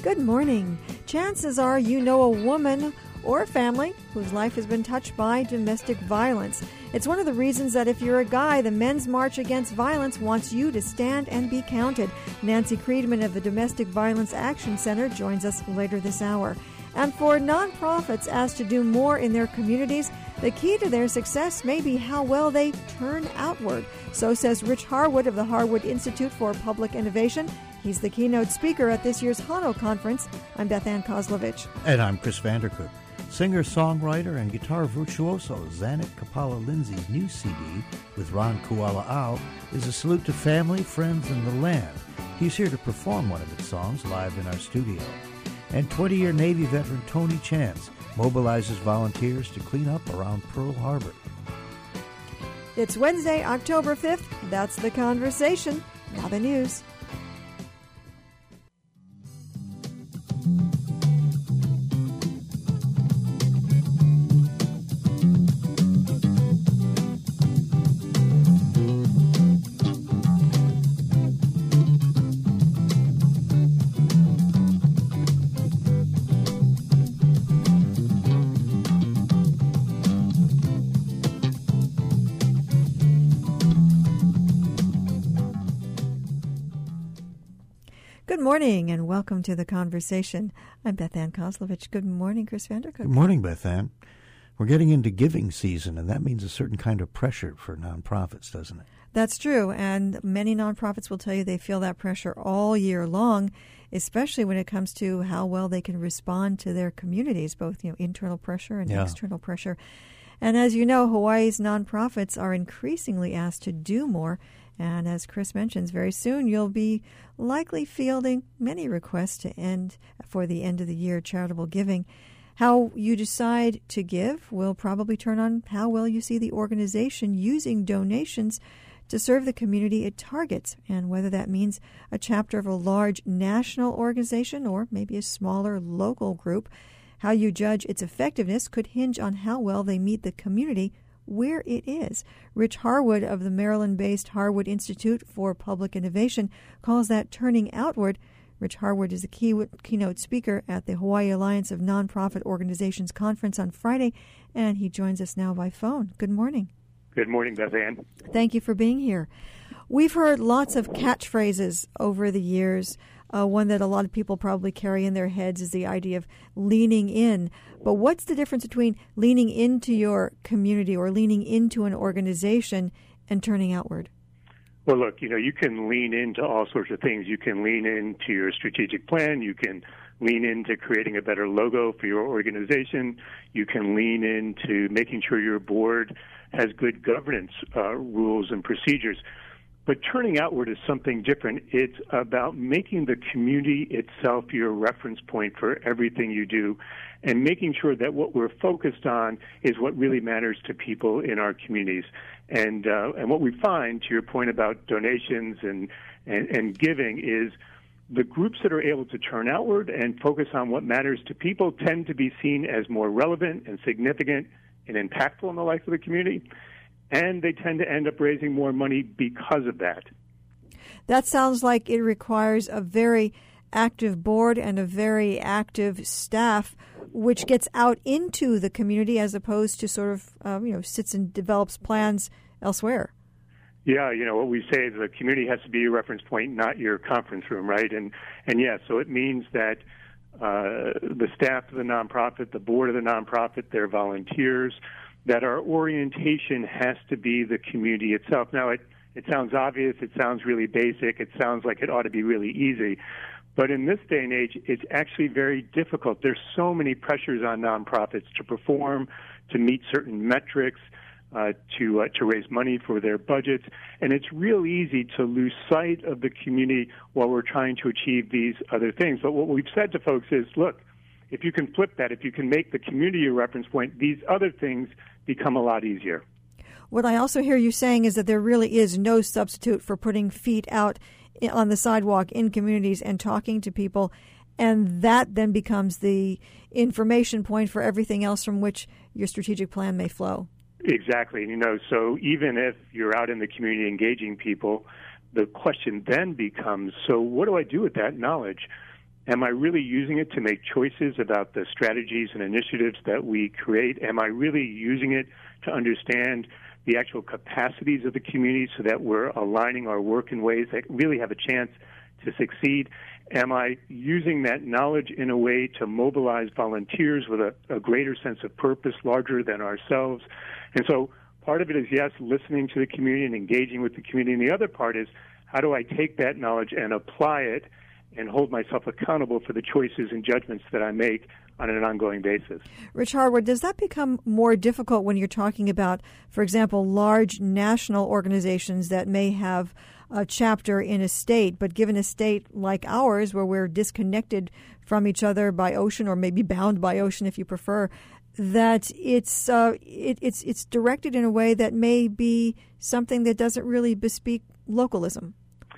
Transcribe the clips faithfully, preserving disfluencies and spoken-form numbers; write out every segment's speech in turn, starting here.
Good morning. Chances are you know a woman or a family whose life has been touched by domestic violence. It's one of the reasons that if you're a guy, the Men's March Against Violence wants you to stand and be counted. Nancy Creedman of the Domestic Violence Action Center joins us later this hour. And for nonprofits asked to do more in their communities, the key to their success may be how well they turn outward. So says Rich Harwood of the Harwood Institute for Public Innovation. He's the keynote speaker at this year's Hano Conference. I'm Beth Ann Kozlovich. And I'm Chris Vandercook. Singer-songwriter and guitar virtuoso Zanuck Kapala-Lindsay's new C D with Ron Kuala-Au is a salute to family, friends, and the land. He's here to perform one of its songs live in our studio. And twenty-year Navy veteran Tony Chance mobilizes volunteers to clean up around Pearl Harbor. It's Wednesday, October fifth. That's The Conversation. Now the news. Good morning and welcome to The Conversation. I'm Beth Ann Kozlovich. Good morning, Chris Vandercook. Good morning, Beth Ann. We're getting into giving season, and that means a certain kind of pressure for nonprofits, doesn't it? That's true, and many nonprofits will tell you they feel that pressure all year long, especially when it comes to how well they can respond to their communities, both you know internal pressure and yeah. external pressure. And as you know, Hawaii's nonprofits are increasingly asked to do more. And as Chris mentions, very soon you'll be likely fielding many requests to end for the end of the year charitable giving. How you decide to give will probably turn on how well you see the organization using donations to serve the community it targets, and whether that means a chapter of a large national organization or maybe a smaller local group. How you judge its effectiveness could hinge on how well they meet the community where it is. Rich Harwood of the Maryland-based Harwood Institute for Public Innovation calls that turning outward. Rich Harwood is a key, keynote speaker at the Hawaii Alliance of Nonprofit Organizations Conference on Friday, and he joins us now by phone. Good morning. Good morning, Beth Ann. Thank you for being here. We've heard lots of catchphrases over the years. Uh, one that a lot of people probably carry in their heads is the idea of leaning in. But what's the difference between leaning into your community or leaning into an organization and turning outward? Well, look, you know, you can lean into all sorts of things. You can lean into your strategic plan. You can lean into creating a better logo for your organization. You can lean into making sure your board has good governance uh, rules and procedures. But turning outward is something different. It's about making the community itself your reference point for everything you do and making sure that what we're focused on is what really matters to people in our communities. And uh, and what we find, to your point about donations and, and, and giving, is the groups that are able to turn outward and focus on what matters to people tend to be seen as more relevant and significant and impactful in the life of the community. And they tend to end up raising more money because of that. That sounds like it requires a very active board and a very active staff, which gets out into the community as opposed to sort of, uh, you know, sits and develops plans elsewhere. Yeah, you know, what we say is the community has to be your reference point, not your conference room, right? And, and yeah, so it means that uh, the staff of the nonprofit, the board of the nonprofit, their volunteers, that our orientation has to be the community itself. Now, it, it sounds obvious, it sounds really basic, it sounds like it ought to be really easy, but in this day and age, it's actually very difficult. There's so many pressures on nonprofits to perform, to meet certain metrics, uh, to uh, to raise money for their budgets, and it's real easy to lose sight of the community while we're trying to achieve these other things. But what we've said to folks is, look, if you can flip that, if you can make the community your reference point, these other things become a lot easier. What I also hear you saying is that there really is no substitute for putting feet out on the sidewalk in communities and talking to people, and that then becomes the information point for everything else from which your strategic plan may flow. Exactly. You know, so even if you're out in the community engaging people, the question then becomes, so what do I do with that knowledge? Am I really using it to make choices about the strategies and initiatives that we create? Am I really using it to understand the actual capacities of the community so that we're aligning our work in ways that really have a chance to succeed? Am I using that knowledge in a way to mobilize volunteers with a, a greater sense of purpose, larger than ourselves? And so part of it is, yes, listening to the community and engaging with the community. And the other part is, how do I take that knowledge and apply it and hold myself accountable for the choices and judgments that I make on an ongoing basis? Rich Harwood, does that become more difficult when you're talking about, for example, large national organizations that may have a chapter in a state, but given a state like ours where we're disconnected from each other by ocean, or maybe bound by ocean if you prefer, that it's uh, it, it's it's directed in a way that may be something that doesn't really bespeak localism?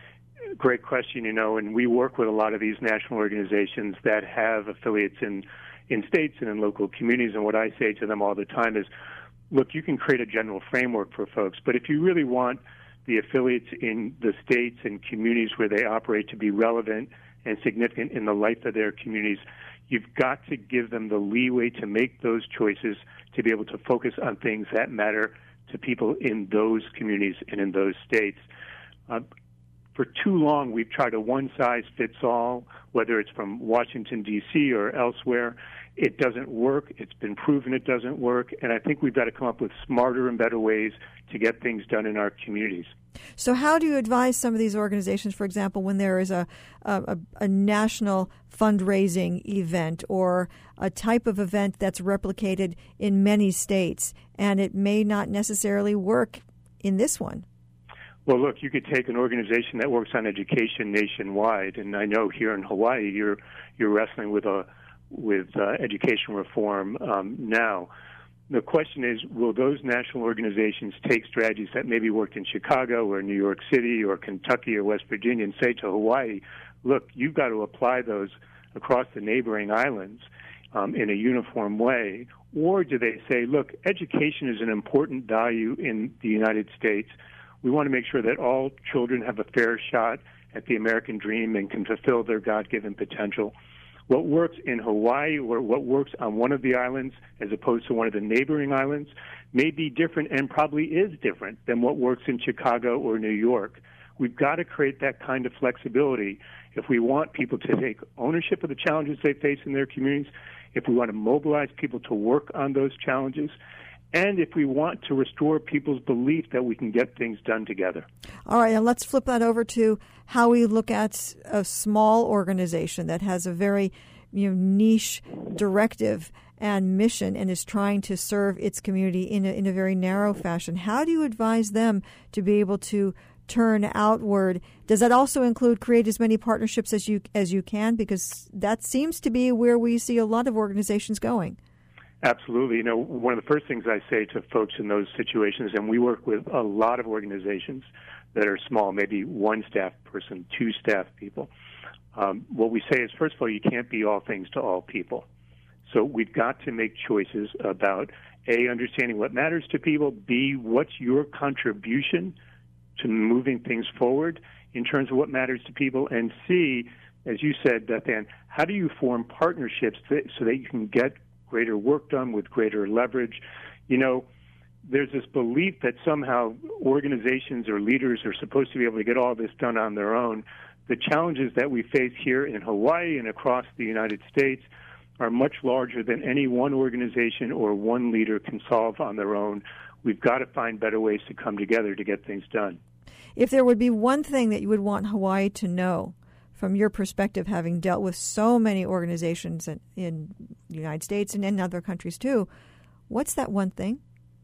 Great question, you know, and we work with a lot of these national organizations that have affiliates in, in states and in local communities, and what I say to them all the time is, look, you can create a general framework for folks, but if you really want the affiliates in the states and communities where they operate to be relevant and significant in the life of their communities, you've got to give them the leeway to make those choices, to be able to focus on things that matter to people in those communities and in those states. Uh, for too long, we've tried a one-size-fits-all, whether it's from Washington, D C or elsewhere. It doesn't work. It's been proven it doesn't work. And I think we've got to come up with smarter and better ways to get things done in our communities. So how do you advise some of these organizations, for example, when there is a, a, a national fundraising event or a type of event that's replicated in many states, and it may not necessarily work in this one? Well, look, you could take an organization that works on education nationwide, and I know here in Hawaii you're you're wrestling with a with uh, education reform um, now. The question is, will those national organizations take strategies that maybe worked in Chicago or New York City or Kentucky or West Virginia and say to Hawaii, look, you've got to apply those across the neighboring islands um, in a uniform way? Or do they say, look, education is an important value in the United States. We want to make sure that all children have a fair shot at the American dream and can fulfill their God-given potential. What works in Hawaii or what works on one of the islands as opposed to one of the neighboring islands may be different and probably is different than what works in Chicago or New York. We've got to create that kind of flexibility if we want people to take ownership of the challenges they face in their communities, if we want to mobilize people to work on those challenges, and if we want to restore people's belief that we can get things done together. All right, and let's flip that over to how we look at a small organization that has a very you know, niche directive and mission and is trying to serve its community in a, in a very narrow fashion. How do you advise them to be able to turn outward? Does that also include create as many partnerships as you as you can? Because that seems to be where we see a lot of organizations going. Absolutely. You know, one of the first things I say to folks in those situations, and we work with a lot of organizations that are small, maybe one staff person, two staff people. Um, what we say is, first of all, you can't be all things to all people. So we've got to make choices about, A, understanding what matters to people, B, what's your contribution to moving things forward in terms of what matters to people, and C, as you said, Beth Ann, how do you form partnerships that, so that you can get greater work done with greater leverage? You know, there's this belief that somehow organizations or leaders are supposed to be able to get all this done on their own. The challenges that we face here in Hawaii and across the United States are much larger than any one organization or one leader can solve on their own. We've got to find better ways to come together to get things done. If there would be one thing that you would want Hawaii to know, from your perspective, having dealt with so many organizations in, in the United States and in other countries too, what's that one thing?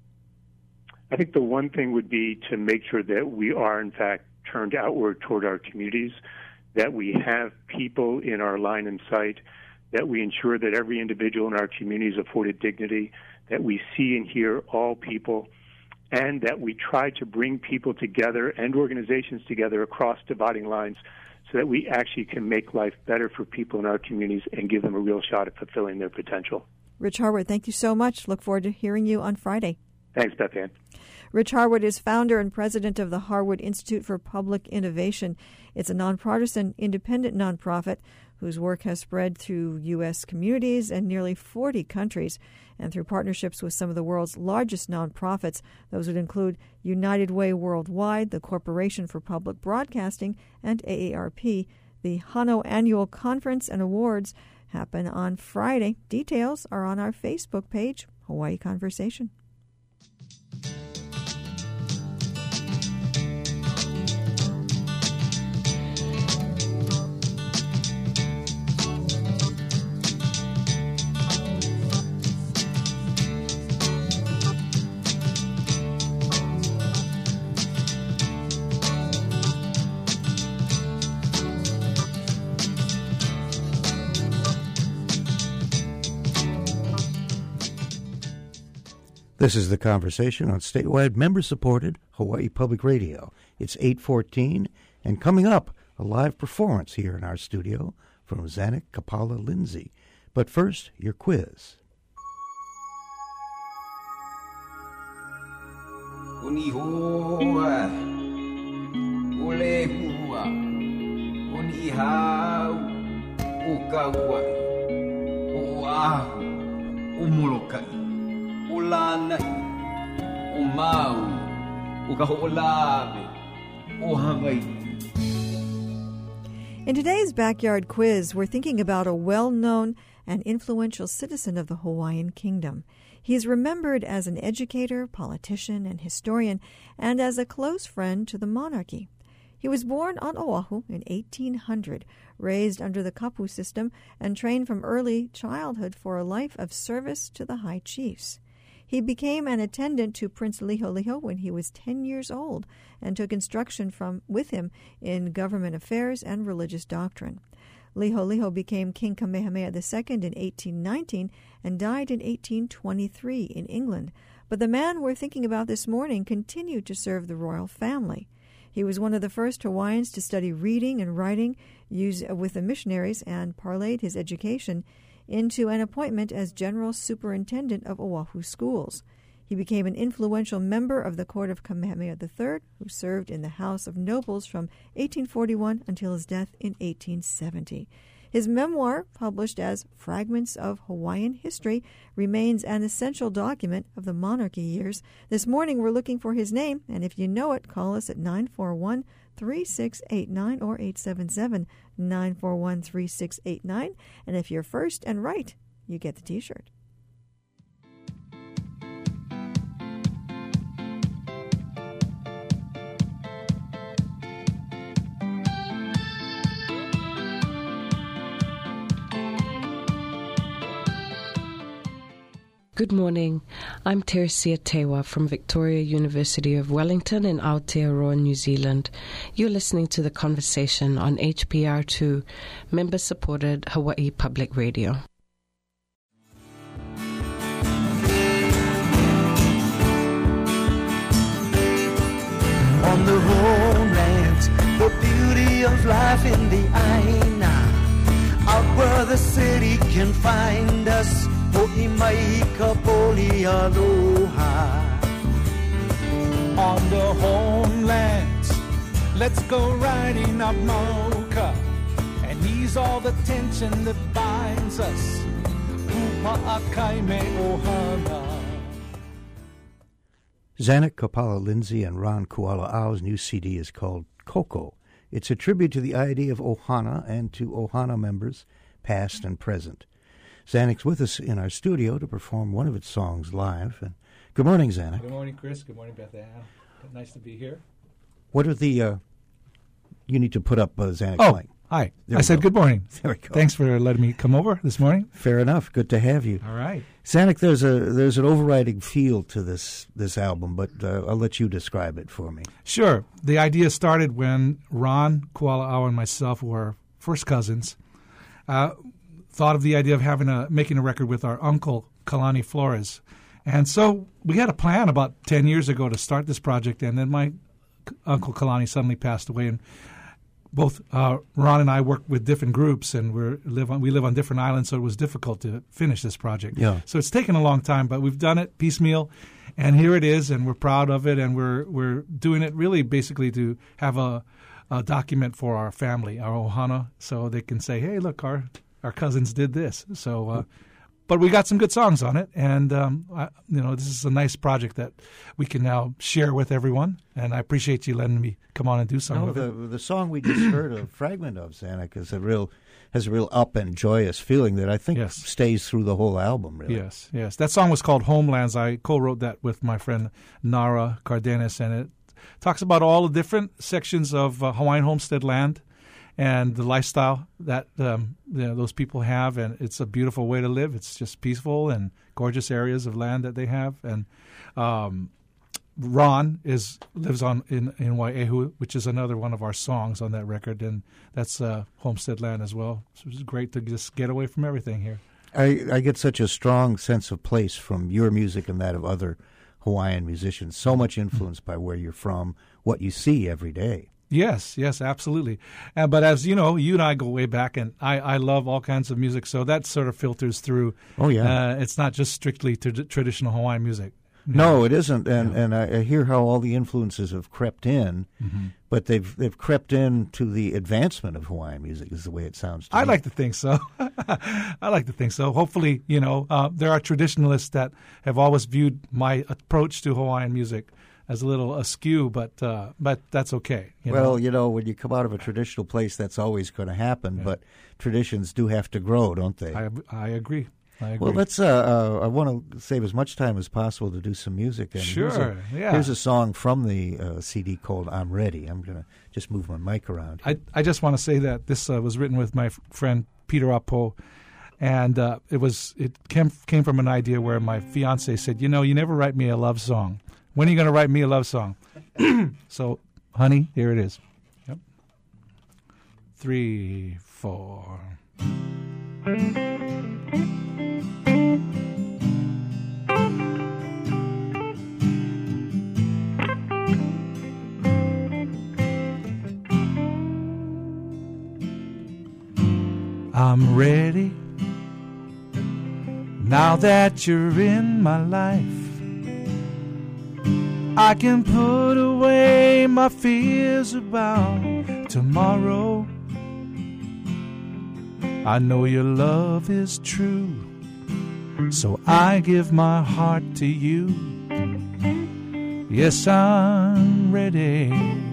I think the one thing would be to make sure that we are, in fact, turned outward toward our communities, that we have people in our line of sight, that we ensure that every individual in our community is afforded dignity, that we see and hear all people, and that we try to bring people together and organizations together across dividing lines so that we actually can make life better for people in our communities and give them a real shot at fulfilling their potential. Rich Harwood, thank you so much. Look forward to hearing you on Friday. Thanks, Beth Ann. Rich Harwood is founder and president of the Harwood Institute for Public Innovation. It's a nonpartisan, independent nonprofit whose work has spread through U S communities and nearly forty countries, and through partnerships with some of the world's largest nonprofits. Those would include United Way Worldwide, the Corporation for Public Broadcasting, and A A R P. The Hano Annual Conference and Awards happen on Friday. Details are on our Facebook page, Hawaii Conversation. This is The Conversation on statewide member-supported Hawaii Public Radio. It's eight fourteen, and coming up, a live performance here in our studio from Zanuck Kapala Lindsay. But first, your quiz. Unihoa, ulehua, unihau, ukaua, uahu, umulukai. Ulana, umau, ukaholave, uhavai. In today's Backyard Quiz, we're thinking about a well-known and influential citizen of the Hawaiian Kingdom. He is remembered as an educator, politician, and historian, and as a close friend to the monarchy. He was born on Oahu in eighteen hundred, raised under the kapu system, and trained from early childhood for a life of service to the high chiefs. He became an attendant to Prince Liholiho when he was ten years old and took instruction from with him in government affairs and religious doctrine. Liholiho became King Kamehameha the Second in eighteen nineteen and died in eighteen twenty-three in England. But the man we're thinking about this morning continued to serve the royal family. He was one of the first Hawaiians to study reading and writing use, with the missionaries, and parlayed his education into an appointment as General Superintendent of Oahu schools. He became an influential member of the court of Kamehameha the Third, who served in the House of Nobles from eighteen forty-one until his death in eighteen seventy. His memoir, published as Fragments of Hawaiian History, remains an essential document of the monarchy years. This morning we're looking for his name, and if you know it, call us at nine four one, three six eight nine or eight seven seven, nine four one, three six eight nine. And if you're first and right, you get the T-shirt. Good morning. I'm Teresia Tewa from Victoria University of Wellington in Aotearoa, New Zealand. You're listening to The Conversation on H P R two, member-supported Hawaii Public Radio. On the homeland, the beauty of life in the Aina, out where the city can find us. On the homelands, let's go riding up Mauka and ease all the tension that binds us. Zanuck Kapala Lindsay and Ron Kuala'au's new C D is called Koko. It's a tribute to the idea of Ohana and to Ohana members, past and present. Zanuck's with us in our studio to perform one of its songs live. And good morning, Zanuck. Good morning, Chris. Good morning, Beth Ann. Nice to be here. What are the, uh, you need to put up uh, Zanuck's Oh, mic. hi. There I said go. good morning. There we go. Thanks for letting me come over this morning. Fair enough. Good to have you. All right. Zanuck, there's a there's an overriding feel to this this album, but uh, I'll let you describe it for me. Sure. The idea started when Ron Kuala'au and myself were first cousins. Uh, thought of the idea of having a making a record with our uncle, Kalani Flores. And so we had a plan about ten years ago to start this project, and then my uncle Kalani suddenly passed away. And both uh, Ron and I work with different groups, and we live on we live on different islands, so it was difficult to finish this project. Yeah. So it's taken a long time, but we've done it piecemeal, and here it is, and we're proud of it, and we're we're doing it really basically to have a, a document for our family, our ohana, so they can say, hey, look, our our cousins did this. So. Uh, But we got some good songs on it, and um, I, you know, this is a nice project that we can now share with everyone. And I appreciate you letting me come on and do some no, of the, it. The song we just heard a fragment of, Zanuck, is a real has a real up and joyous feeling that I think Yes. stays through the whole album. Really, Yes, yes. That song was called Homelands. I co-wrote that with my friend Nara Cardenas, and it talks about all the different sections of uh, Hawaiian homestead land and the lifestyle that um, you know, those people have, and it's a beautiful way to live. It's just peaceful and gorgeous areas of land that they have. And um, Ron is lives on in, in Wai'ehu, which is another one of our songs on that record, and that's uh, homestead land as well. So it's great to just get away from everything here. I, I get such a strong sense of place from your music and that of other Hawaiian musicians, so much influenced by where you're from, what you see every day. Yes, yes, absolutely. Uh, but as you know, you and I go way back, and I, I love all kinds of music, so that sort of filters through. Oh, yeah. Uh, it's not just strictly t- traditional Hawaiian music. No, it isn't, and yeah. and I, I hear how all the influences have crept in, mm-hmm. but they've they've crept in to the advancement of Hawaiian music, is the way it sounds to I me. like to think so. I like to think so. Hopefully, you know, uh, there are traditionalists that have always viewed my approach to Hawaiian music as a little askew, but uh, but that's okay. You well, know? you know, when you come out of a traditional place, that's always going to happen. Yeah. But traditions do have to grow, don't they? I I agree. I agree. Well, let's. Uh, uh, I want to save as much time as possible to do some music. And sure. Here's a, yeah. Here's a song from the uh, C D called "I'm Ready." I'm going to just move my mic around here. I I just want to say that this uh, was written with my f- friend Peter Apo. And uh, it was it came came from an idea where my fiance said, you know, you never write me a love song. When are you going to write me a love song? So, honey, here it is. Yep. Three, four. I'm ready now that you're in my life. I can put away my fears about tomorrow. I know your love is true, so I give my heart to you. Yes, I'm ready.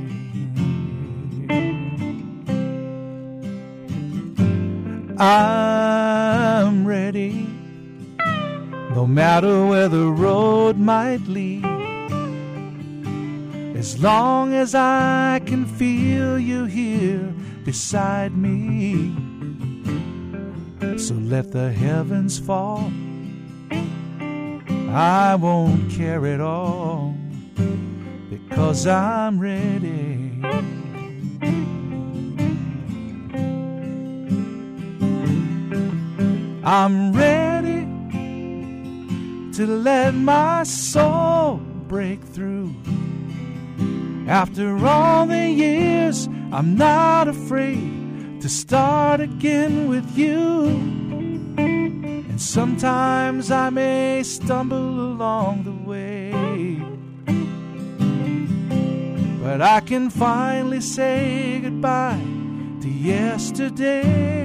I'm ready, no matter where the road might lead. As long as I can feel you here beside me. So let the heavens fall, I won't care at all, because I'm ready. I'm ready to let my soul break through. After all the years, I'm not afraid to start again with you. And sometimes I may stumble along the way, but I can finally say goodbye to yesterday.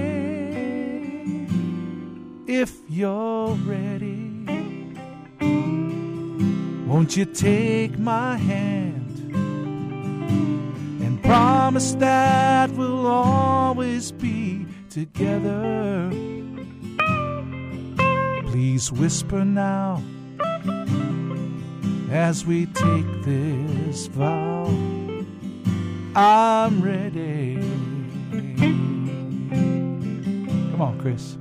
If you're ready, won't you take my hand and promise that we'll always be together? Please whisper now as we take this vow. I'm ready. Come on, Chris.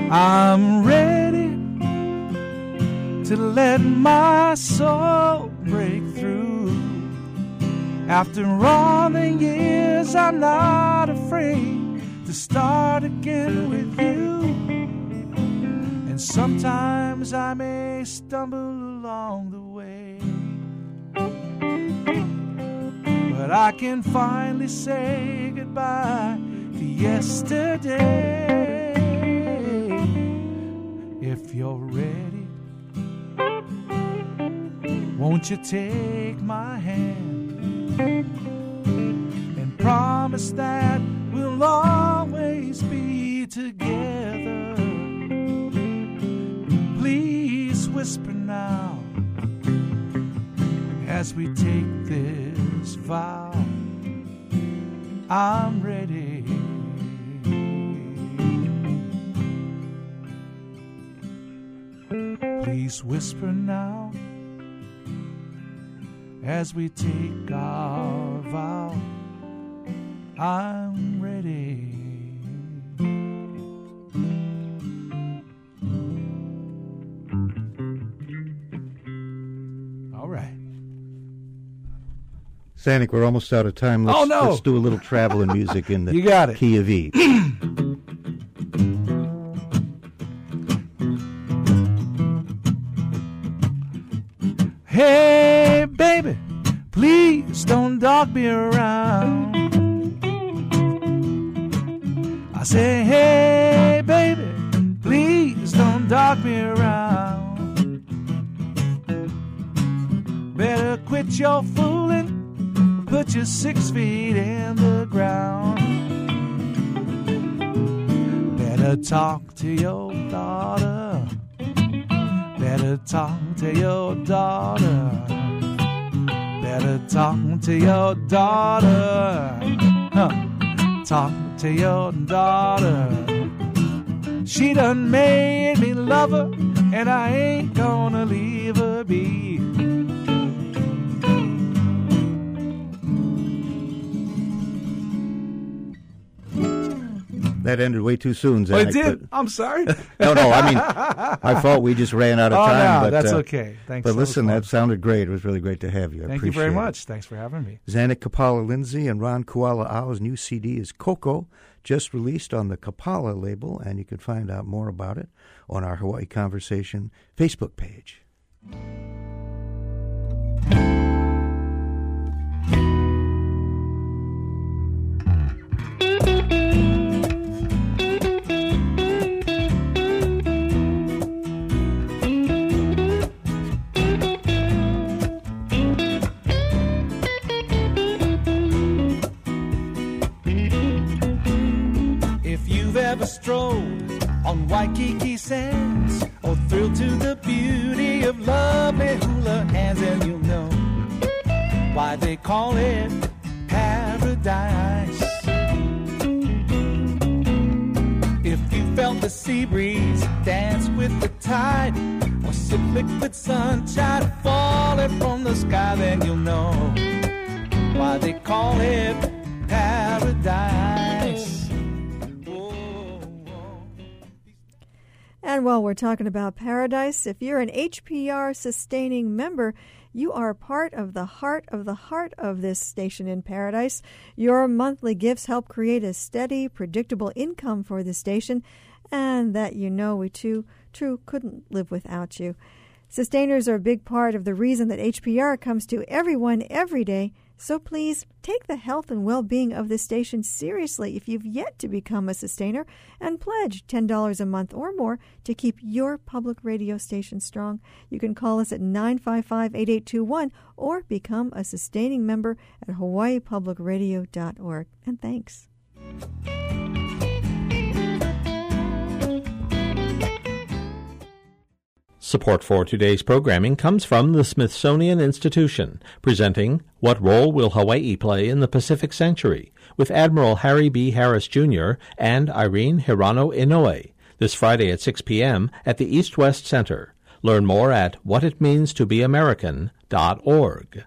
I'm ready to let my soul break through. After all the years, I'm not afraid to start again with you. And sometimes I may stumble along the way, but I can finally say goodbye to yesterday. If you're ready, won't you take my hand and promise that we'll always be together? Please whisper now as we take this vow. I'm ready. Please whisper now as we take our vow. I'm ready. All right. Zanuck, we're almost out of time. Let's, oh, no. let's do a little travel and music in the you got it. key of E. Hey, baby, please don't dog me around. I say, hey, baby, please don't dog me around. Better quit your fooling, put your six feet in the ground. Better talk to your daughter. Better talk to your daughter. Better talk to your daughter. Huh. Talk to your daughter. She done made me love her, and I ain't gonna leave her be. That ended way too soon, Zanuck. Oh, it did? But, I'm sorry. no, no, I mean, I thought we just ran out of oh, time. No, but, that's uh, okay. Thanks. But so listen, much. that sounded great. It was really great to have you. I Thank you appreciate very it. much. Thanks for having me. Zanuck Kapala Lindsay and Ron Kuala Ao's new C D is Coco, just released on the Kapala label, and you can find out more about it on our Hawaii Conversation Facebook page. Strolled on Waikiki sands, or thrilled to the beauty of lovely hula hands, and you'll know why they call it paradise. If you felt the sea breeze dance with the tide, or sip liquid sunshine falling from the sky, then you'll know why they call it paradise. And while we're talking about paradise, if you're an H P R sustaining member, you are part of the heart of the heart of this station in paradise. Your monthly gifts help create a steady, predictable income for the station, and that you know we too true couldn't live without you. Sustainers are a big part of the reason that H P R comes to everyone every day. So please take the health and well-being of the station seriously if you've yet to become a sustainer, and pledge ten dollars a month or more to keep your public radio station strong. You can call us at nine five five, eight eight two one or become a sustaining member at hawaii public radio dot org. And thanks. Support for today's programming comes from the Smithsonian Institution, presenting What Role Will Hawaii Play in the Pacific Century? With Admiral Harry B. Harris, Junior and Irene Hirano Inoue, this Friday at six p.m. at the East-West Center. Learn more at what it means to be american dot org.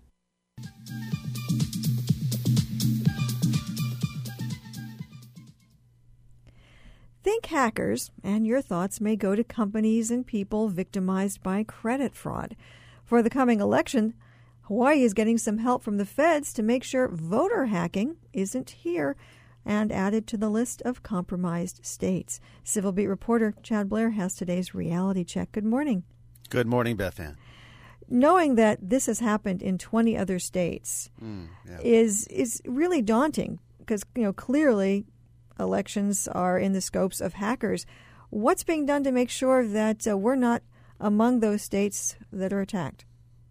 Think hackers, and your thoughts may go to companies and people victimized by credit fraud. For the coming election, Hawaii is getting some help from the feds to make sure voter hacking isn't here and added to the list of compromised states. Civil Beat reporter Chad Blair has today's reality check. Good morning. Good morning, Beth Ann. Knowing that this has happened in twenty other states mm, yeah. is is really daunting because, you know, clearly elections are in the scopes of hackers. What's being done to make sure that uh, we're not among those states that are attacked?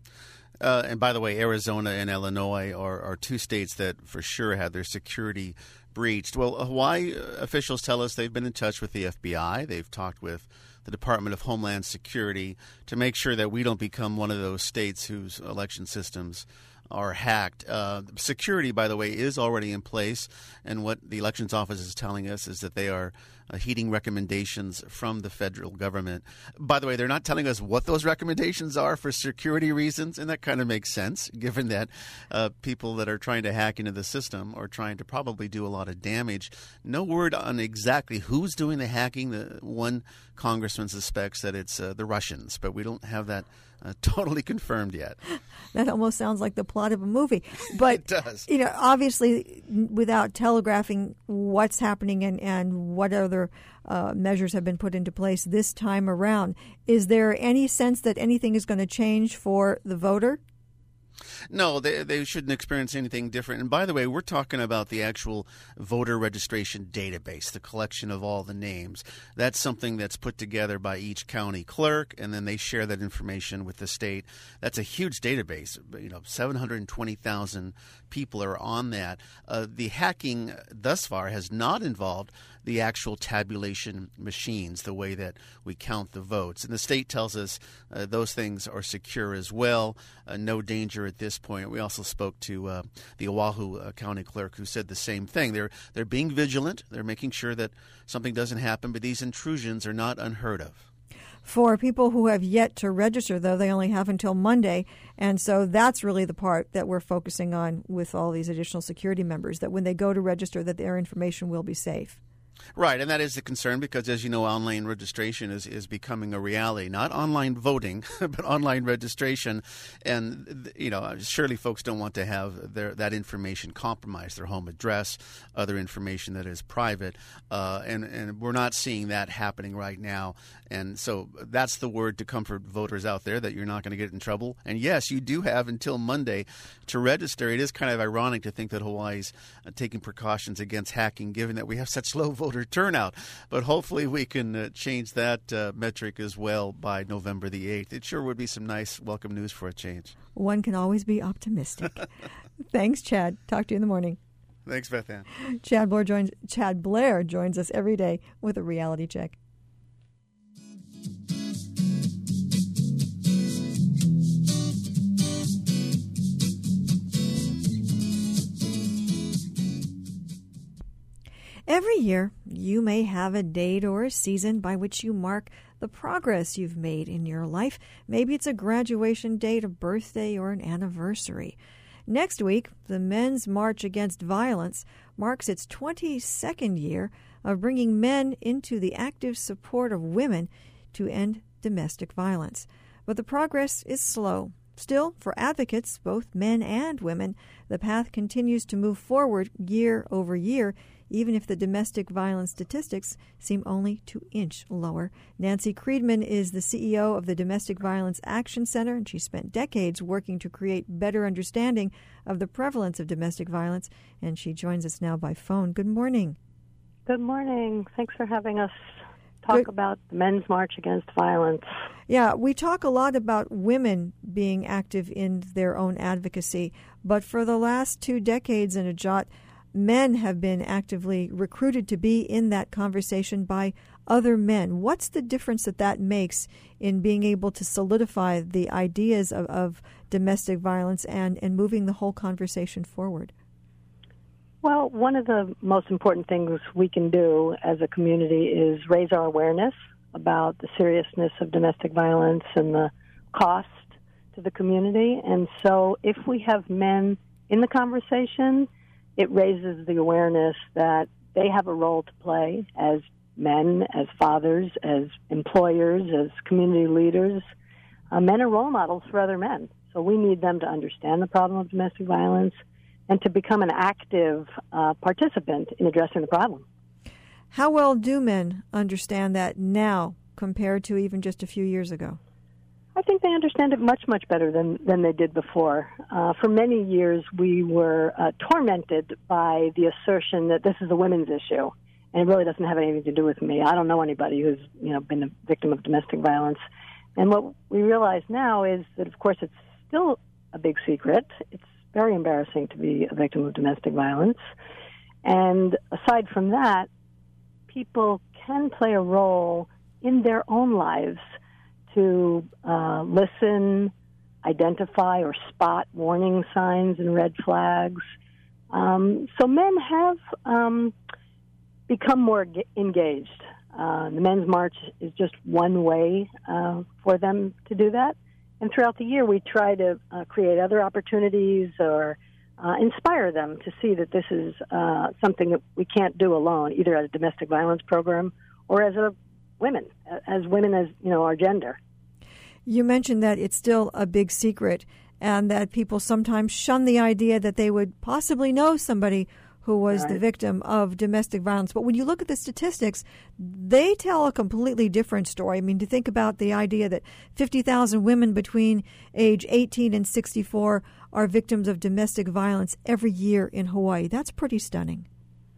Uh, and by the way, Arizona and Illinois are, are two states that for sure had their security breached. Well, Hawaii officials tell us they've been in touch with the F B I. They've talked with the Department of Homeland Security to make sure that we don't become one of those states whose election systems are hacked. Uh, security, by the way, is already in place, and what the Elections Office is telling us is that they are uh, heeding recommendations from the federal government. By the way, they're not telling us what those recommendations are for security reasons, and that kind of makes sense, given that uh, people that are trying to hack into the system are trying to probably do a lot of damage. No word on exactly who's doing the hacking. The one congressman suspects that it's uh, the Russians, but we don't have that Uh, totally confirmed yet. That almost sounds like the plot of a movie. But, it does. You know, obviously, without telegraphing what's happening and, and what other uh, measures have been put into place this time around, is there any sense that anything is going to change for the voter? No, they they shouldn't experience anything different. And by the way, we're talking about the actual voter registration database, the collection of all the names. That's something that's put together by each county clerk, and then they share that information with the state. That's a huge database. You know, seven hundred twenty thousand people are on that. Uh, the hacking thus far has not involved the actual tabulation machines, the way that we count the votes. And the state tells us uh, those things are secure as well, uh, no danger at this point. We also spoke to uh, the Oahu uh, county clerk who said the same thing. They're they're being vigilant. They're making sure that something doesn't happen, but these intrusions are not unheard of. For people who have yet to register, though, they only have until Monday. And so that's really the part that we're focusing on with all these additional security members, that when they go to register, that their information will be safe. Right, and that is the concern because, as you know, online registration is, is becoming a reality. Not online voting, but online registration. And, you know, surely folks don't want to have their that information compromised, their home address, other information that is private. Uh, and, and we're not seeing that happening right now. And so that's the word to comfort voters out there, that you're not going to get in trouble. And, yes, you do have until Monday to register. It is kind of ironic to think that Hawaii's uh, taking precautions against hacking, given that we have such low voter turnout. But hopefully we can uh, change that uh, metric as well by November the eighth. It sure would be some nice welcome news for a change. One can always be optimistic. Thanks, Chad. Talk to you in the morning. Thanks, Beth Ann. Chad Blair joins, Chad Blair joins us every day with a reality check. Every year, you may have a date or a season by which you mark the progress you've made in your life. Maybe it's a graduation date, a birthday, or an anniversary. Next week, the Men's March Against Violence marks its twenty-second year of bringing men into the active support of women to end domestic violence. But the progress is slow. Still, for advocates, both men and women, the path continues to move forward year over year, even if the domestic violence statistics seem only to inch lower. Nancy Kriedman is the C E O of the Domestic Violence Action Center, and she spent decades working to create better understanding of the prevalence of domestic violence, and she joins us now by phone. Good morning. Good morning. Thanks for having us talk Good. about the Men's March Against Violence. Yeah, we talk a lot about women being active in their own advocacy, but for the last two decades in Ajot, men have been actively recruited to be in that conversation by other men. What's the difference that that makes in being able to solidify the ideas of, of domestic violence and, and moving the whole conversation forward? Well, one of the most important things we can do as a community is raise our awareness about the seriousness of domestic violence and the cost to the community. And so if we have men in the conversation, it raises the awareness that they have a role to play as men, as fathers, as employers, as community leaders. Uh, men are role models for other men. So we need them to understand the problem of domestic violence and to become an active uh, participant in addressing the problem. How well do men understand that now compared to even just a few years ago? I think they understand it much, much better than, than they did before. Uh, for many years, we were uh, tormented by the assertion that this is a women's issue, and it really doesn't have anything to do with me. I don't know anybody who's, you know, been a victim of domestic violence. And what we realize now is that, of course, it's still a big secret. It's very embarrassing to be a victim of domestic violence. And aside from that, people can play a role in their own lives to uh, listen, identify, or spot warning signs and red flags. Um, so men have um, become more ge- engaged. Uh, the Men's March is just one way uh, for them to do that. And throughout the year, we try to uh, create other opportunities or uh, inspire them to see that this is uh, something that we can't do alone, either as a domestic violence program or as a women, as women as, you know, our gender. You mentioned that it's still a big secret and that people sometimes shun the idea that they would possibly know somebody who was right. the victim of domestic violence. But when you look at the statistics, they tell a completely different story. I mean, to think about the idea that fifty thousand women between age eighteen and sixty-four are victims of domestic violence every year in Hawaii, that's pretty stunning.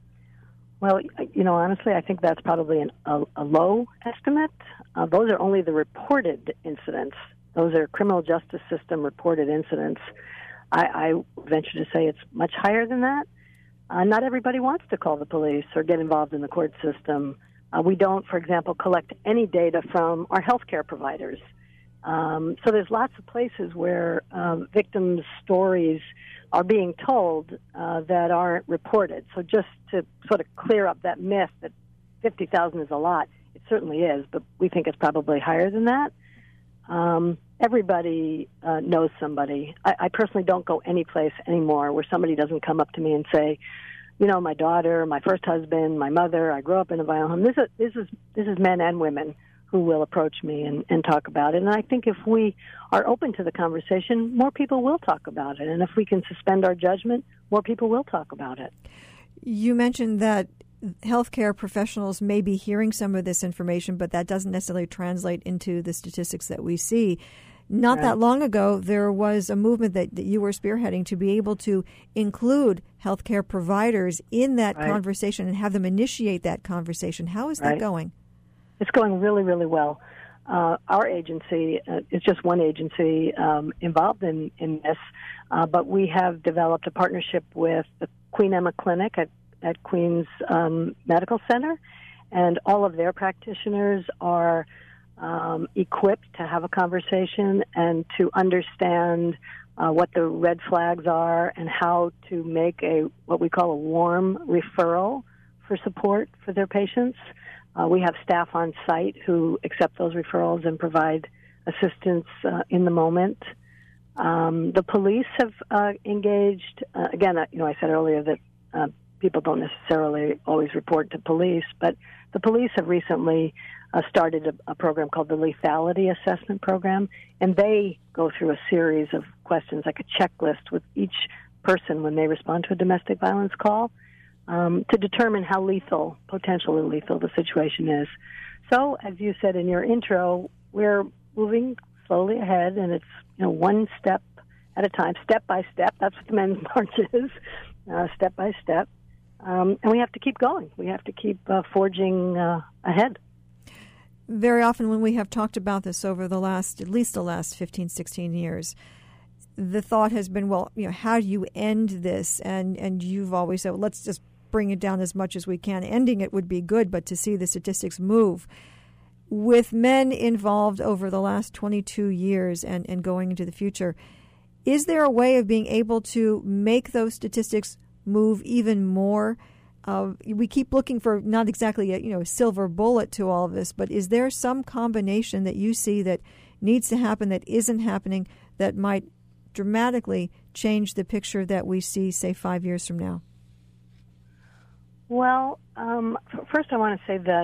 Well, you know, honestly, I think that's probably an, a, a low estimate. Uh, those are only the reported incidents. Those are criminal justice system reported incidents. I, I venture to say it's much higher than that. Uh, not everybody wants to call the police or get involved in the court system. Uh, we don't, for example, collect any data from our healthcare providers. Um, so there's lots of places where um, victims' stories are being told uh, that aren't reported. So just to sort of clear up that myth that fifty thousand is a lot, it certainly is, but we think it's probably higher than that. Um, everybody uh, knows somebody. I, I personally don't go any place anymore where somebody doesn't come up to me and say, you know, my daughter, my first husband, my mother, I grew up in a violent home. This is, this is, this is men and women who will approach me and, and talk about it. And I think if we are open to the conversation, more people will talk about it. And if we can suspend our judgment, more people will talk about it. You mentioned that healthcare professionals may be hearing some of this information, but that doesn't necessarily translate into the statistics that we see. Not right. that long ago, there was a movement that, that you were spearheading to be able to include healthcare providers in that right. conversation and have them initiate that conversation. How is right. that going? It's going really, really well. Uh, our agency uh, is just one agency um, involved in, in this, uh, but we have developed a partnership with the Queen Emma Clinic at, at Queens um, Medical Center, and all of their practitioners are um, equipped to have a conversation and to understand uh, what the red flags are and how to make a what we call a warm referral for support for their patients. Uh, we have staff on site who accept those referrals and provide assistance uh, in the moment. Um, the police have uh, engaged. Uh, again, uh, you know, I said earlier that uh, people don't necessarily always report to police, but the police have recently uh, started a, a program called the Lethality Assessment Program, and they go through a series of questions, like a checklist with each person when they respond to a domestic violence call. Um, to determine how lethal, potentially lethal, the situation is. So, as you said in your intro, we're moving slowly ahead, and it's, you know, one step at a time, step by step. That's what the Men's March is, uh, step by step. Um, and we have to keep going. We have to keep uh, forging uh, ahead. Very often when we have talked about this over the last, at least the last fifteen, sixteen years, the thought has been, well, you know, how do you end this? And, and you've always said, well, let's just bring it down as much as we can. Ending it would be good, but to see the statistics move. With men involved over the last twenty-two years and, and going into the future, is there a way of being able to make those statistics move even more? Uh, we keep looking for not exactly a, you know, a silver bullet to all of this, but is there some combination that you see that needs to happen that isn't happening that might dramatically change the picture that we see, say, five years from now? Well, um, first I want to say that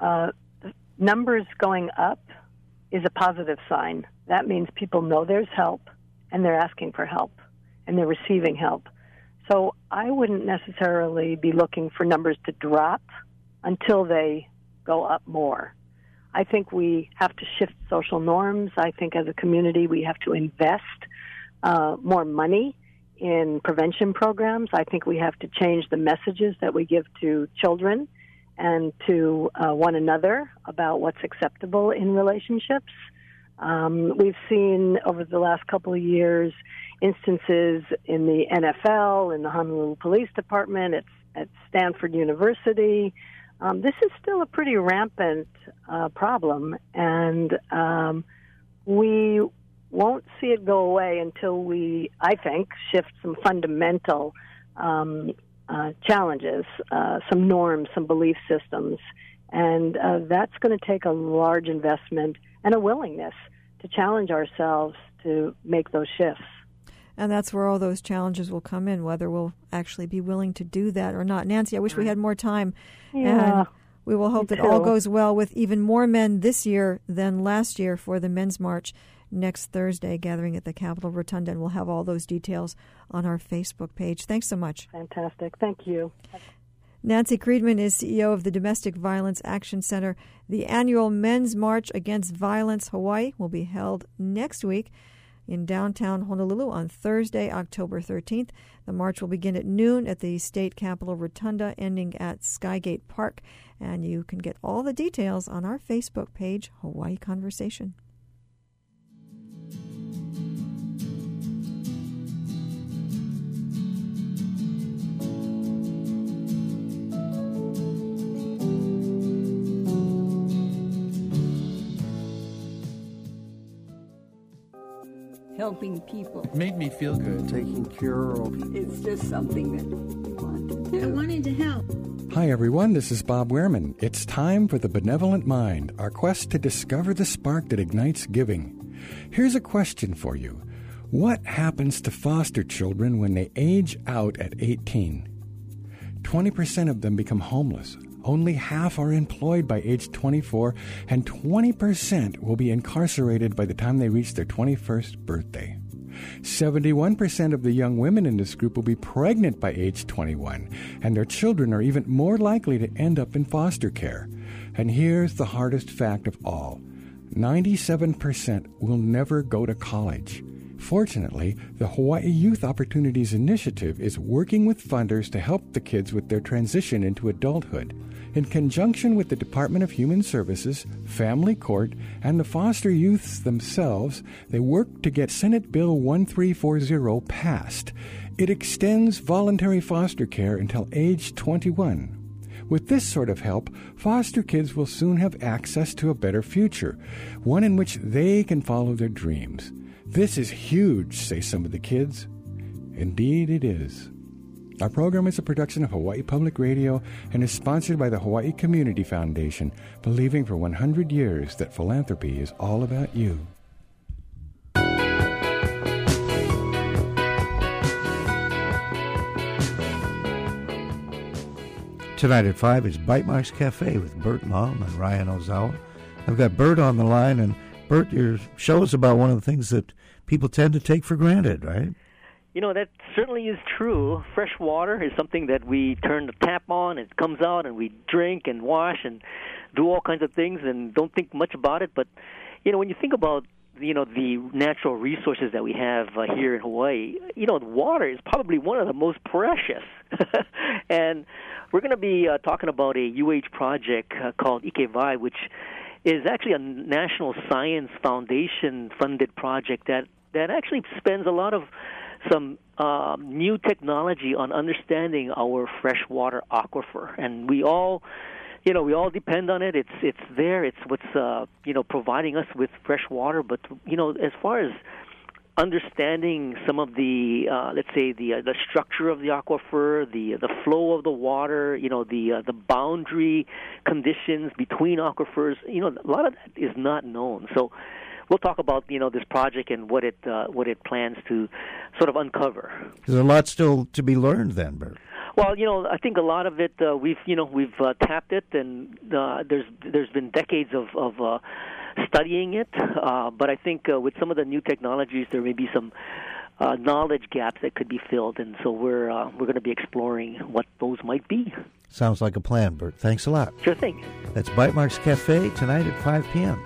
uh, numbers going up is a positive sign. That means people know there's help, and they're asking for help, and they're receiving help. So I wouldn't necessarily be looking for numbers to drop until they go up more. I think we have to shift social norms. I think as a community we have to invest uh, more money in prevention programs. I think we have to change the messages that we give to children and to uh, one another about what's acceptable in relationships. Um, we've seen over the last couple of years instances in the N F L, in the Honolulu Police Department, at, at Stanford University. Um, this is still a pretty rampant uh, problem, and um, we won't see it go away until we, I think, shift some fundamental um, uh, challenges, uh, some norms, some belief systems, and uh, that's going to take a large investment and a willingness to challenge ourselves to make those shifts. And that's where all those challenges will come in, whether we'll actually be willing to do that or not. Nancy, I wish we had more time. Yeah, and we will hope that all goes well with even more men this year than last year for the Men's March next Thursday, gathering at the Capitol Rotunda. And we'll have all those details on our Facebook page. Thanks so much. Fantastic. Thank you. Nancy Kriedman is C E O of the Domestic Violence Action Center. The annual Men's March Against Violence Hawaii will be held next week in downtown Honolulu on Thursday, October thirteenth. The march will begin at noon at the State Capitol Rotunda, ending at Skygate Park. And you can get all the details on our Facebook page, Hawaii Conversation. Helping people. Made me feel good. Taking care of. It's just something that you want to do. I wanted to help. Hi, everyone. This is Bob Wehrman. It's time for The Benevolent Mind, our quest to discover the spark that ignites giving. Here's a question for you. What happens to foster children when they age out at eighteen? twenty percent of them become homeless. Only half are employed by age twenty-four, and twenty percent will be incarcerated by the time they reach their twenty-first birthday. seventy-one percent of the young women in this group will be pregnant by age twenty-one, and their children are even more likely to end up in foster care. And here's the hardest fact of all. ninety-seven percent will never go to college. Fortunately, the Hawaii Youth Opportunities Initiative is working with funders to help the kids with their transition into adulthood. In conjunction with the Department of Human Services, Family Court, and the foster youths themselves, they work to get Senate Bill thirteen forty passed. It extends voluntary foster care until age twenty-one. With this sort of help, foster kids will soon have access to a better future, one in which they can follow their dreams. This is huge, say some of the kids. Indeed it is. Our program is a production of Hawaii Public Radio and is sponsored by the Hawaii Community Foundation, believing for one hundred years that philanthropy is all about you. Tonight at five is Bite Marks Cafe with Bert Malm and Ryan Ozawa. I've got Bert on the line, and Bert, your show is about one of the things that people tend to take for granted, right? You know, that certainly is true. Fresh water is something that we turn the tap on, it comes out, and we drink and wash and do all kinds of things and don't think much about it. But, you know, when you think about, you know, the natural resources that we have uh, here in Hawaii, you know, water is probably one of the most precious. And we're going to be uh, talking about a U H project uh, called Ikewai, which is actually a National Science Foundation-funded project that, that actually spends a lot of some uh, new technology on understanding our freshwater aquifer, and we all, you know, we all depend on it. It's it's there. It's what's uh, you know providing us with fresh water. But you know, as far as understanding some of the uh, let's say the uh, the structure of the aquifer, the the flow of the water, you know, the uh, the boundary conditions between aquifers, you know, a lot of that is not known. So we'll talk about, you know, this project and what it uh, what it plans to sort of uncover. There's a lot still to be learned then, Bert. Well, you know, I think a lot of it uh, we've you know we've uh, tapped it, and uh, there's there's been decades of of uh, studying it. Uh, but I think uh, with some of the new technologies, there may be some uh, knowledge gaps that could be filled, and so we're uh, we're going to be exploring what those might be. Sounds like a plan, Bert. Thanks a lot. Sure thing. That's Bite Marks Cafe tonight at five p.m.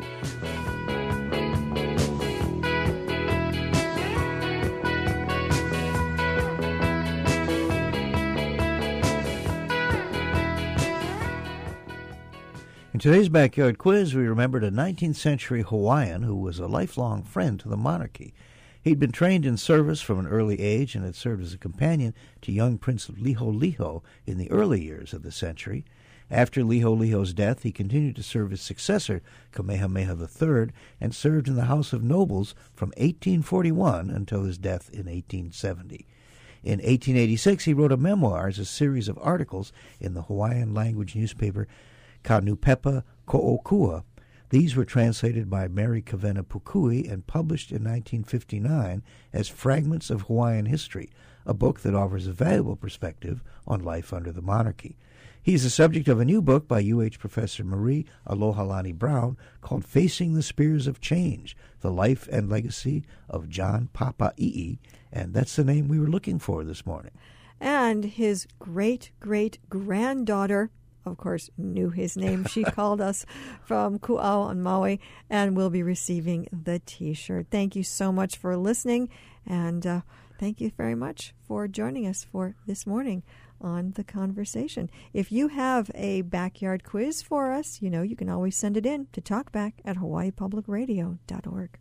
In today's Backyard Quiz, we remembered a nineteenth century Hawaiian who was a lifelong friend to the monarchy. He'd been trained in service from an early age and had served as a companion to young Prince Liholiho in the early years of the century. After Liholiho's death, he continued to serve his successor, Kamehameha the Third, and served in the House of Nobles from eighteen forty-one until his death in eighteen seventy. In eighteen eighty-six, he wrote a memoir as a series of articles in the Hawaiian language newspaper Kanupepa Ko'okua. These were translated by Mary Kavena Pukui and published in nineteen fifty-nine as Fragments of Hawaiian History, a book that offers a valuable perspective on life under the monarchy. He's the subject of a new book by U H Professor Marie Alohalani Brown called Facing the Spears of Change, The Life and Legacy of John Papa'i'i, and that's the name we were looking for this morning. And his great-great-granddaughter, of course, knew his name. She called us from Ku'au on Maui, and will be receiving the T-shirt. Thank you so much for listening, and uh, thank you very much for joining us for this morning on The Conversation. If you have a backyard quiz for us, you know, you can always send it in to talkback at hawaii public radio dot org.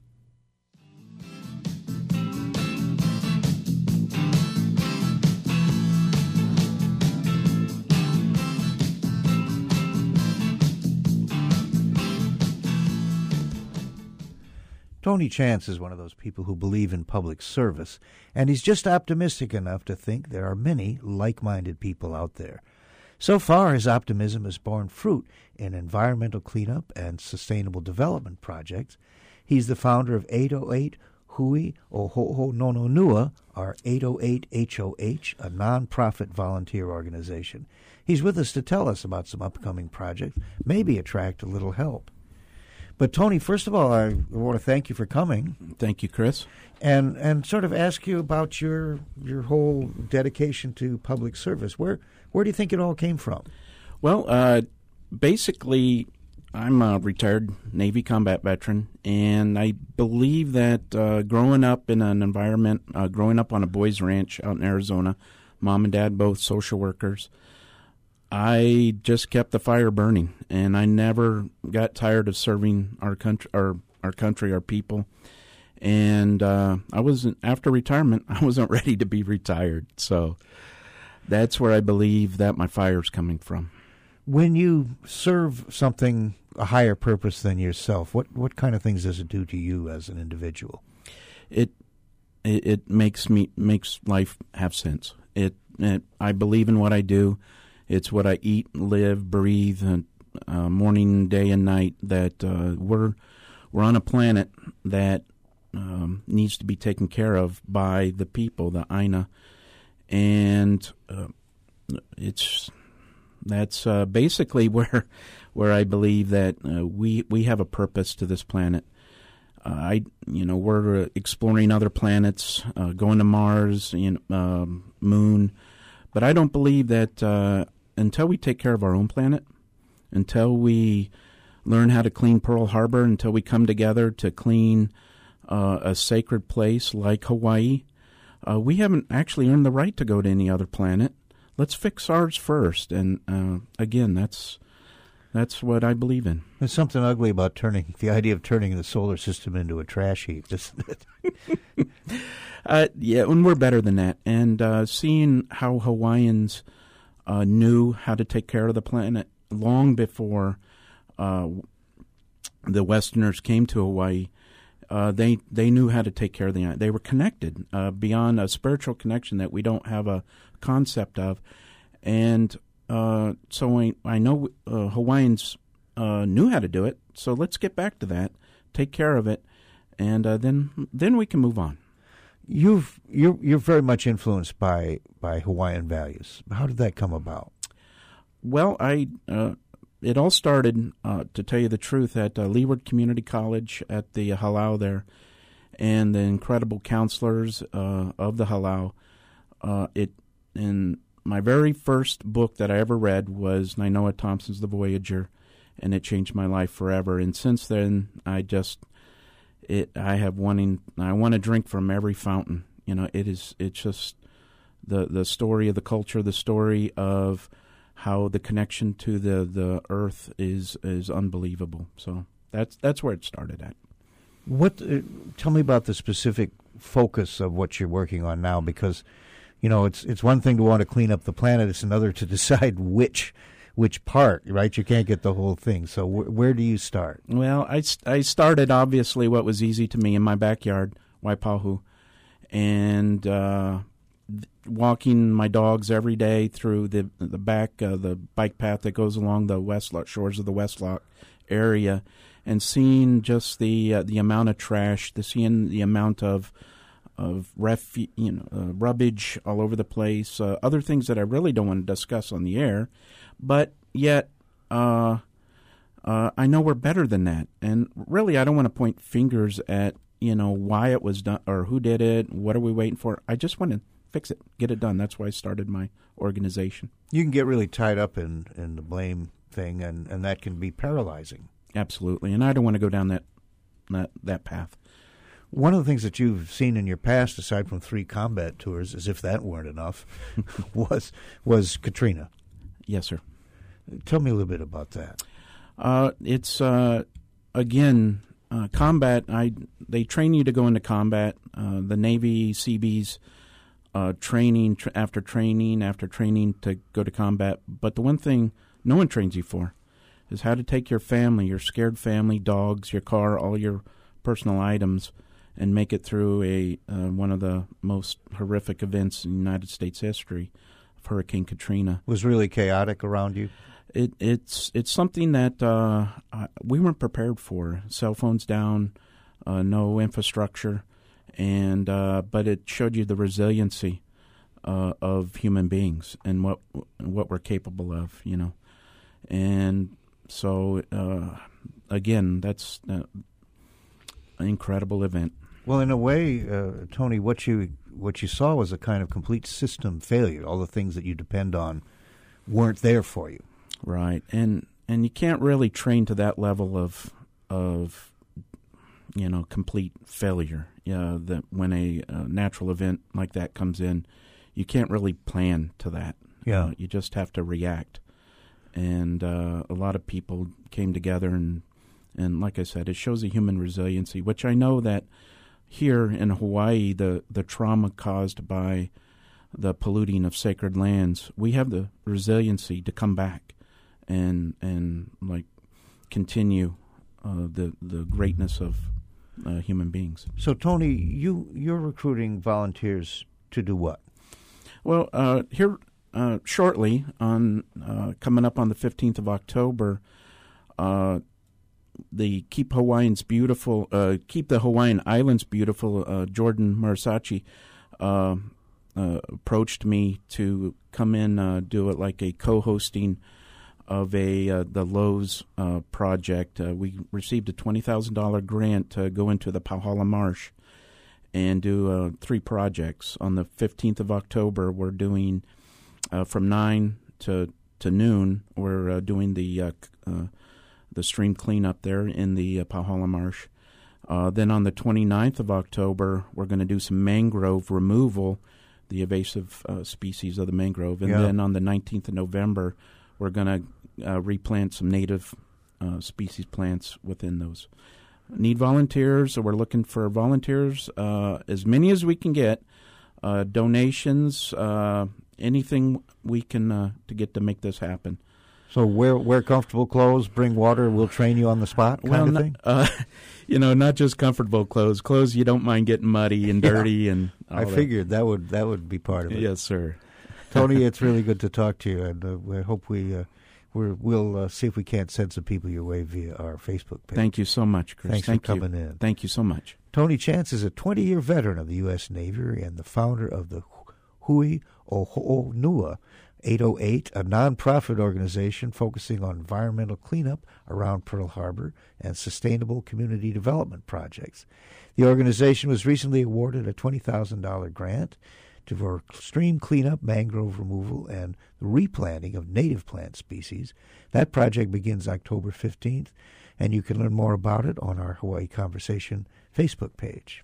Tony Chance is one of those people who believe in public service, and he's just optimistic enough to think there are many like-minded people out there. So far, his optimism has borne fruit in environmental cleanup and sustainable development projects. He's the founder of eight oh eight Hui Ohoho Nononua, or eight oh eight H O H, a non-profit volunteer organization. He's with us to tell us about some upcoming projects, maybe attract a little help. But, Tony, first of all, I want to thank you for coming. Thank you, Chris. And and sort of ask you about your your whole dedication to public service. Where where do you think it all came from? Well, uh, basically, I'm a retired Navy combat veteran, and I believe that uh, growing up in an environment, uh, growing up on a boys' ranch out in Arizona, mom and dad both social workers, I just kept the fire burning, and I never got tired of serving our country, our our country, our people. And uh, I wasn't after retirement. I wasn't ready to be retired, so that's where I believe that my fire's coming from. When you serve something a higher purpose than yourself, what what kind of things does it do to you as an individual? It it, it makes me makes life have sense. It, it I believe in what I do. It's what I eat, live, breathe, and, uh, morning, day, and night. That uh, we're we're on a planet that um, needs to be taken care of by the people, the Aina, and uh, it's that's uh, basically where where I believe that uh, we we have a purpose to this planet. Uh, I you know we're uh, exploring other planets, uh, going to Mars, you know, um, Moon, but I don't believe that. Uh, Until we take care of our own planet, until we learn how to clean Pearl Harbor, until we come together to clean uh, a sacred place like Hawaii, uh, we haven't actually earned the right to go to any other planet. Let's fix ours first. And uh, again, that's that's what I believe in. There's something ugly about turning the idea of turning the solar system into a trash heap, isn't it? uh, yeah, and we're better than that. And uh, seeing how Hawaiians Uh, knew how to take care of the planet long before uh, the Westerners came to Hawaii. Uh, they they knew how to take care of the island. They were connected uh, beyond a spiritual connection that we don't have a concept of. And uh, so I, I know uh, Hawaiians uh, knew how to do it. So let's get back to that, take care of it, and uh, then then we can move on. You've you're you're very much influenced by by Hawaiian values. How did that come about? Well, I uh, it all started, uh, to tell you the truth, at uh, Leeward Community College at the halau there, and the incredible counselors uh, of the halau. Uh, it in my very first book that I ever read was Nainoa Thompson's The Voyager, and it changed my life forever. And since then, I just it I have wanting I want to drink from every fountain. You know, it is it's just the the story of the culture, the story of how the connection to the, the earth is is unbelievable. So that's that's where it started at. What? Uh, tell me about the specific focus of what you're working on now, because you know it's it's one thing to want to clean up the planet; it's another to decide which which part. Right? You can't get the whole thing. So wh- where do you start? Well, I, I started obviously what was easy to me in my backyard, Waipahu, and uh, walking my dogs every day through the the back uh, the bike path that goes along the West Loch, shores of the West Loch area, and seeing just the uh, the amount of trash, the seeing the amount of of refu- you know uh, rubbish all over the place, uh, other things that I really don't want to discuss on the air, but yet uh, uh, I know we're better than that, and really I don't want to point fingers at you know why it was done or who did it. What are we waiting for? I just want to fix it, get it done. That's why I started my organization. You can get really tied up in, in the blame thing, and, and that can be paralyzing. Absolutely, and I don't want to go down that that that path. One of the things that you've seen in your past, aside from three combat tours, as if that weren't enough, was was Katrina. Yes, sir. Tell me a little bit about that. Uh, it's uh, again uh, combat. I they train you to go into combat. Uh, the Navy Seabees. Uh, training tra- after training after training to go to combat. But the one thing no one trains you for is how to take your family, your scared family, dogs, your car, all your personal items, and make it through a uh, one of the most horrific events in United States history, of Hurricane Katrina. It was really chaotic around you? It, it's it's something that uh, we weren't prepared for. Cell phones down, uh, no infrastructure. And uh, but it showed you the resiliency uh, of human beings and what what we're capable of, you know. And so uh, again, that's uh, an incredible event. Well, in a way, uh, Tony, what you what you saw was a kind of complete system failure. All the things that you depend on weren't there for you, right? And and you can't really train to that level of of. you know, complete failure. Yeah, that when a uh, natural event like that comes in, you can't really plan to that. Yeah, uh, you just have to react. And uh, a lot of people came together, and and like I said, it shows a human resiliency, which I know that here in Hawaii, the the trauma caused by the polluting of sacred lands, we have the resiliency to come back and and like continue uh, the the greatness of Uh, human beings. So, Tony, you you're recruiting volunteers to do what? Well, uh, here uh, shortly, on uh, coming up on the fifteenth of October, uh, the Keep Hawaiians Beautiful, uh, Keep the Hawaiian Islands Beautiful, uh, Jordan Murasachi, uh, uh, approached me to come in, uh, do it like a co-hosting of a uh, the Lowe's uh, project. Uh, we received a twenty thousand dollars grant to go into the Pauhala Marsh and do uh, three projects. On the fifteenth of October, we're doing uh, from nine to to noon. We're uh, doing the uh, uh, the stream cleanup there in the uh, Pauhala Marsh. Uh, then on the twenty-ninth of October, we're going to do some mangrove removal, the invasive uh, species of the mangrove. And yeah. then on the nineteenth of November, we're going to uh, replant some native uh, species plants within those. Need volunteers, so we're looking for volunteers, uh, as many as we can get, uh, donations, uh, anything we can uh, to get to make this happen. So wear wear comfortable clothes, bring water, we'll train you on the spot kind well, of not, thing? Uh, you know, not just comfortable clothes. Clothes you don't mind getting muddy and dirty. Yeah. and all I that. figured that would that would be part of it. Yes, sir. Tony, it's really good to talk to you, and uh, we hope we uh, we're, we'll uh, see if we can't send some people your way via our Facebook page. Thank you so much, Chris. Thanks Thank for you. coming in. Thank you so much. Tony Chance is a twenty-year veteran of the U S Navy and the founder of the Hui o Ho'onua eight oh eight, a nonprofit organization focusing on environmental cleanup around Pearl Harbor and sustainable community development projects. The organization was recently awarded a twenty thousand dollars grant to for stream cleanup, mangrove removal, and the replanting of native plant species. That project begins October fifteenth, and you can learn more about it on our Hawaii Conversation Facebook page.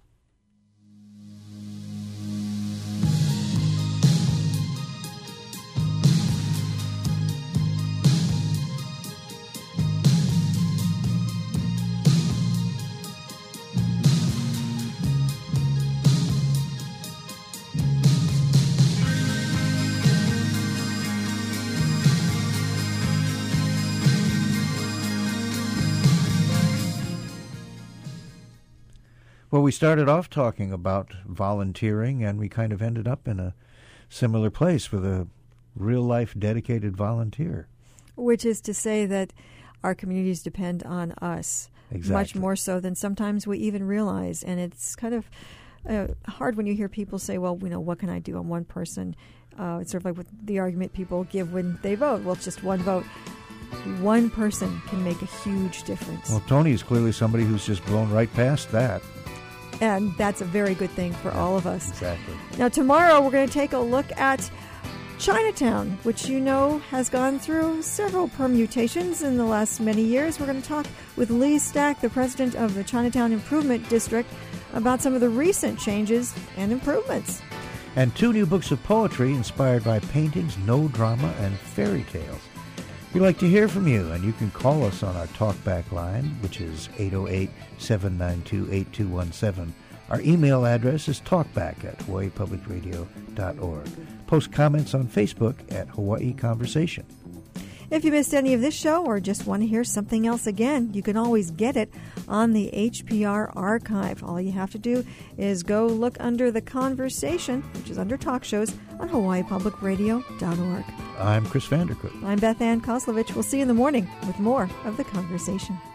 Well, we started off talking about volunteering, and we kind of ended up in a similar place with a real-life dedicated volunteer. Which is to say that our communities depend on us exactly. much more so than sometimes we even realize. And it's kind of uh, hard when you hear people say, well, you know, what can I do? I'm one person. Uh, it's sort of like with the argument people give when they vote. Well, it's just one vote. One person can make a huge difference. Well, Tony is clearly somebody who's just blown right past that. And that's a very good thing for all of us. Exactly. Now, tomorrow we're going to take a look at Chinatown, which you know has gone through several permutations in the last many years. We're going to talk with Lee Stack, the president of the Chinatown Improvement District, about some of the recent changes and improvements. And two new books of poetry inspired by paintings, no drama, and fairy tales. We'd like to hear from you, and you can call us on our talkback line, which is eight oh eight, seven nine two, eight two one seven. Our email address is talkback at hawaii public radio dot org. Post comments on Facebook at Hawaii Conversation. If you missed any of this show or just want to hear something else again, you can always get it on the H P R archive. All you have to do is go look under the Conversation, which is under talk shows, on hawaii public radio dot org. I'm Chris Vandercook. I'm Beth Ann Koslovich. We'll see you in the morning with more of The Conversation.